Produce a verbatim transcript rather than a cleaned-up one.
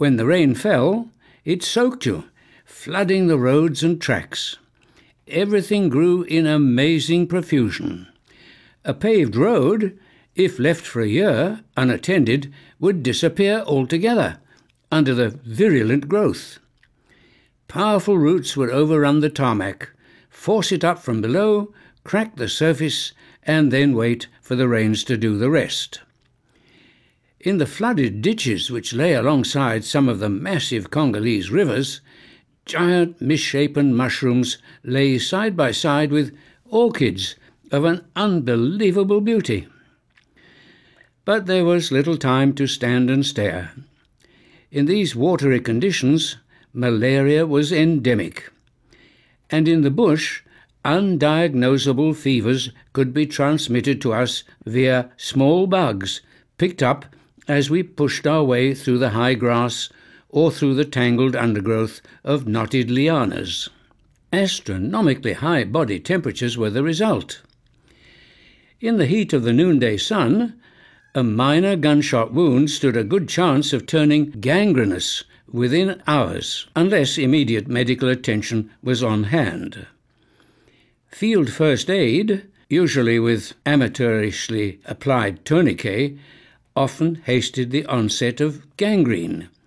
When the rain fell, it soaked you, flooding the roads and tracks. Everything grew in amazing profusion. A paved road, if left for a year unattended, would disappear altogether under the virulent growth. Powerful roots would overrun the tarmac, force it up from below, crack the surface, and then wait for the rains to do the rest. In the flooded ditches which lay alongside some of the massive Congolese rivers, giant misshapen mushrooms lay side by side with orchids of an unbelievable beauty. But there was little time to stand and stare. In these watery conditions, malaria was endemic, and in the bush, undiagnosable fevers could be transmitted to us via small bugs picked up as we pushed our way through the high grass or through the tangled undergrowth of knotted lianas. Astronomically high body temperatures were the result. In the heat of the noonday sun, a minor gunshot wound stood a good chance of turning gangrenous within hours, unless immediate medical attention was on hand. Field first aid, usually with amateurishly applied tourniquet, often hasted the onset of gangrene.